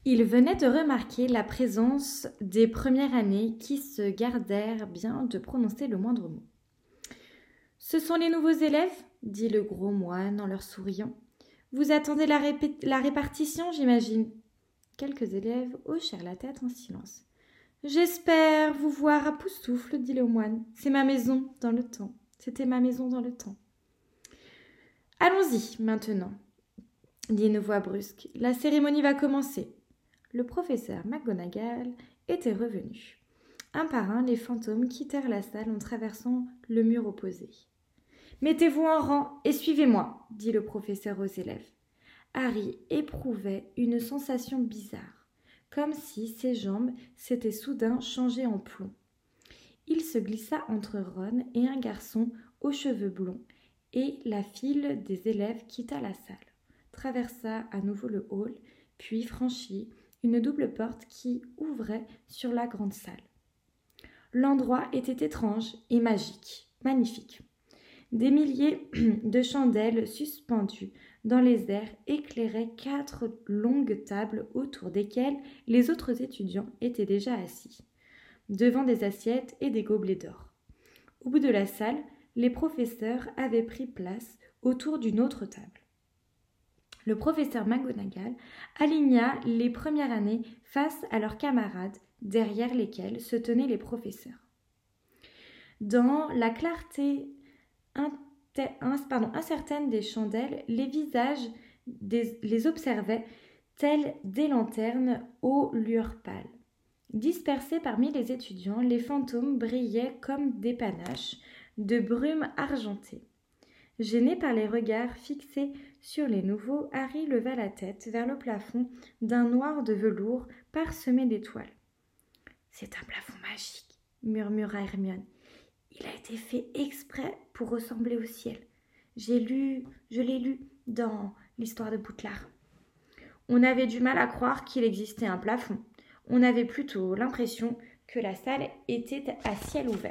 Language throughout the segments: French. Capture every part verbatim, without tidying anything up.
Il venait de remarquer la présence des premières années qui se gardèrent bien de prononcer le moindre mot. « Ce sont les nouveaux élèves ?» dit le gros moine en leur souriant. « Vous attendez la, répé- la répartition, j'imagine ?» Quelques élèves hochèrent la tête en silence. « J'espère vous voir à Poussoufle, dit le moine. C'est ma maison dans le temps. C'était ma maison dans le temps. »« Allons-y, maintenant, » dit une voix brusque. « La cérémonie va commencer. » Le professeur McGonagall était revenu. Un par un, les fantômes quittèrent la salle en traversant le mur opposé. « Mettez-vous en rang et suivez-moi, » dit le professeur aux élèves. Harry éprouvait une sensation bizarre, comme si ses jambes s'étaient soudain changées en plomb. Il se glissa entre Ron et un garçon aux cheveux blonds, et la file des élèves quitta la salle, traversa à nouveau le hall, puis franchit une double porte qui ouvrait sur la grande salle. L'endroit était étrange et magique, magnifique. Des milliers de chandelles suspendues dans les airs éclairaient quatre longues tables autour desquelles les autres étudiants étaient déjà assis, devant des assiettes et des gobelets d'or. Au bout de la salle, les professeurs avaient pris place autour d'une autre table. Le professeur McGonagall aligna les premières années face à leurs camarades, derrière lesquels se tenaient les professeurs. Dans la clarté incertaine des chandelles, les visages des, les observaient tels des lanternes aux lueurs pâles. Dispersés parmi les étudiants, les fantômes brillaient comme des panaches de brume argentée. Gêné par les regards fixés sur les nouveaux, Harry leva la tête vers le plafond d'un noir de velours parsemé d'étoiles. « C'est un plafond magique, » murmura Hermione. « Il a été fait exprès pour ressembler au ciel. J'ai lu, je l'ai lu dans l'histoire de Poudlard. On avait du mal à croire qu'il existait un plafond. On avait plutôt l'impression que la salle était à ciel ouvert. »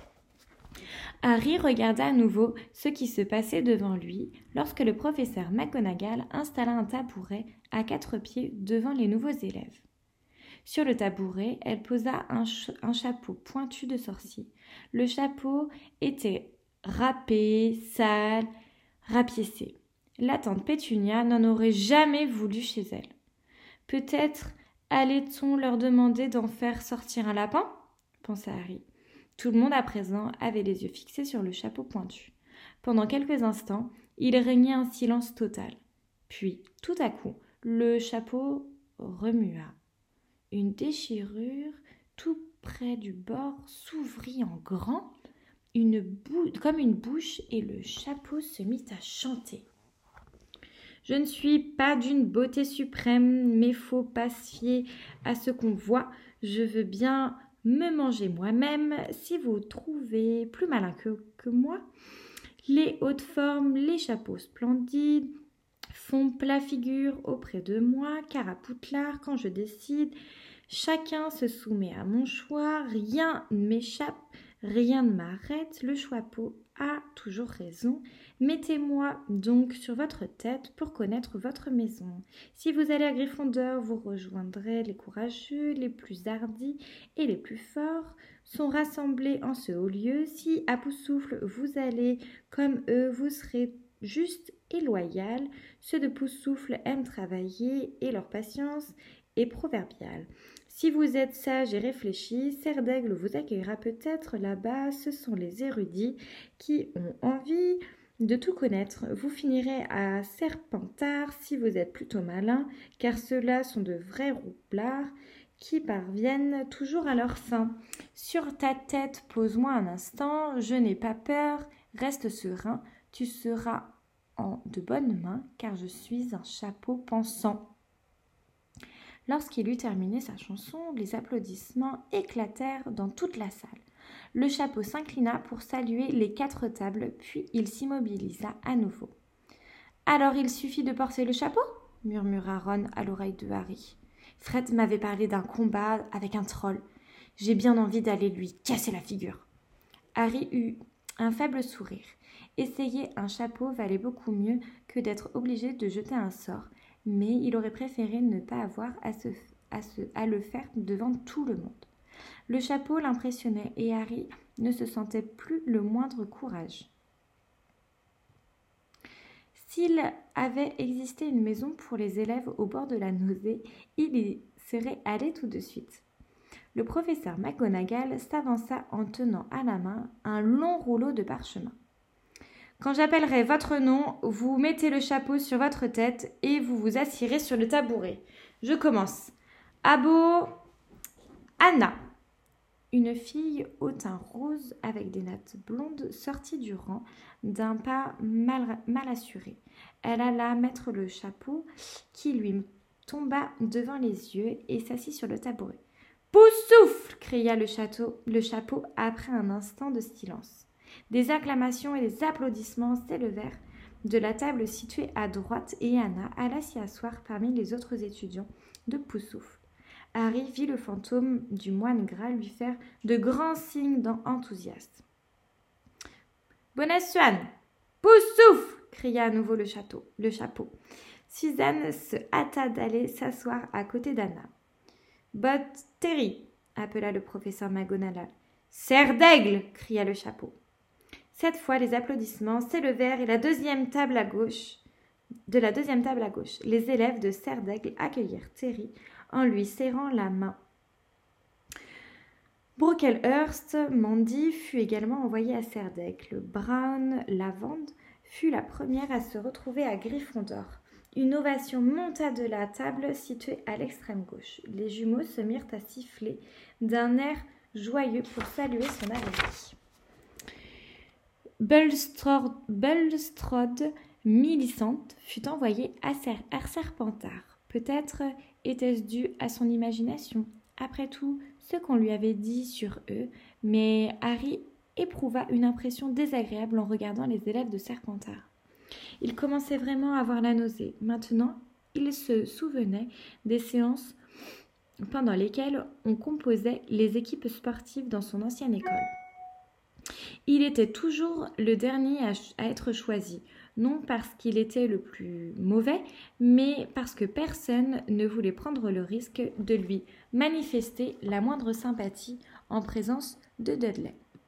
Harry regarda à nouveau ce qui se passait devant lui lorsque le professeur McGonagall installa un tabouret à quatre pieds devant les nouveaux élèves. Sur le tabouret, elle posa un, ch- un chapeau pointu de sorcier. Le chapeau était râpé, sale, rapiécé. La tante Pétunia n'en aurait jamais voulu chez elle. Peut-être allait-on leur demander d'en faire sortir un lapin ? Pensa Harry. Tout le monde à présent avait les yeux fixés sur le chapeau pointu. Pendant quelques instants, il régnait un silence total. Puis, tout à coup, le chapeau remua. Une déchirure tout près du bord s'ouvrit en grand, une bou- comme une bouche, et le chapeau se mit à chanter. Je ne suis pas d'une beauté suprême, mais faut pas se fier à ce qu'on voit. Je veux bien me manger moi-même si vous trouvez plus malin que, que moi. Les hautes formes, les chapeaux splendides font plat figure auprès de moi, car à Poudlard, quand je décide, chacun se soumet à mon choix, rien ne m'échappe, rien ne m'arrête, le chapeau a toujours raison. Mettez-moi donc sur votre tête pour connaître votre maison. Si vous allez à Gryffondor, vous rejoindrez les courageux, les plus hardis et les plus forts sont rassemblés en ce haut lieu. Si à Poussoufle vous allez comme eux, vous serez juste et loyal. Ceux de Poussoufle aiment travailler et leur patience est proverbiale. Si vous êtes sage et réfléchi, Serdaigle vous accueillera peut-être là-bas. Ce sont les érudits qui ont envie de tout connaître. Vous finirez à Serpentard si vous êtes plutôt malin, car ceux-là sont de vrais roublards qui parviennent toujours à leur fin. Sur ta tête, pose-moi un instant, je n'ai pas peur, reste serein, tu seras en de bonnes mains, car je suis un chapeau pensant. Lorsqu'il eut terminé sa chanson, les applaudissements éclatèrent dans toute la salle. Le chapeau s'inclina pour saluer les quatre tables, puis il s'immobilisa à nouveau. « Alors il suffit de porter le chapeau ?» murmura Ron à l'oreille de Harry. « Fred m'avait parlé d'un combat avec un troll. J'ai bien envie d'aller lui casser la figure. » Harry eut un faible sourire. Essayer un chapeau valait beaucoup mieux que d'être obligé de jeter un sort, mais il aurait préféré ne pas avoir à, se, à, se, à le faire devant tout le monde. Le chapeau l'impressionnait et Harry ne se sentait plus le moindre courage. S'il avait existé une maison pour les élèves au bord de la nausée, il y serait allé tout de suite. Le professeur McGonagall s'avança en tenant à la main un long rouleau de parchemin. « Quand j'appellerai votre nom, vous mettez le chapeau sur votre tête et vous vous assirez sur le tabouret. Je commence. Abo Anna !» Une fille au teint rose avec des nattes blondes sortit du rang d'un pas mal, mal assuré. Elle alla mettre le chapeau qui lui tomba devant les yeux et s'assit sur le tabouret. « Poussoufle !» cria le, château, le chapeau après un instant de silence. Des acclamations et des applaudissements s'élevèrent de la table située à droite et Anna alla s'y asseoir parmi les autres étudiants de Poussoufle. Harry vit le fantôme du moine gras lui faire de grands signes d'enthousiasme. « Bonne Swan, Poussoufle !» cria à nouveau le, château, le chapeau. Suzanne se hâta d'aller s'asseoir à côté d'Anna. « Bot Terry !» appela le professeur McGonagall. « Serre d'aigle !» cria le chapeau. Cette fois, les applaudissements s'élevèrent et la deuxième table à gauche, de la deuxième table à gauche, les élèves de Serre d'aigle accueillirent Terry en lui serrant la main. Brocklehurst Mandy fut également envoyée à Serre d'aigle. Brown Lavande fut la première à se retrouver à Gryffondor. Une ovation monta de la table située à l'extrême gauche. Les jumeaux se mirent à siffler d'un air joyeux pour saluer son arrivée. Bulstrode, Bulstrode Millicent fut envoyée à, Ser- à Serpentard. Peut-être était-ce dû à son imagination, après tout ce qu'on lui avait dit sur eux, mais Harry éprouva une impression désagréable en regardant les élèves de Serpentard. Il commençait vraiment à avoir la nausée. Maintenant, il se souvenait des séances pendant lesquelles on composait les équipes sportives dans son ancienne école. Il était toujours le dernier à, ch- à être choisi, non parce qu'il était le plus mauvais, mais parce que personne ne voulait prendre le risque de lui manifester la moindre sympathie en présence de Dudley.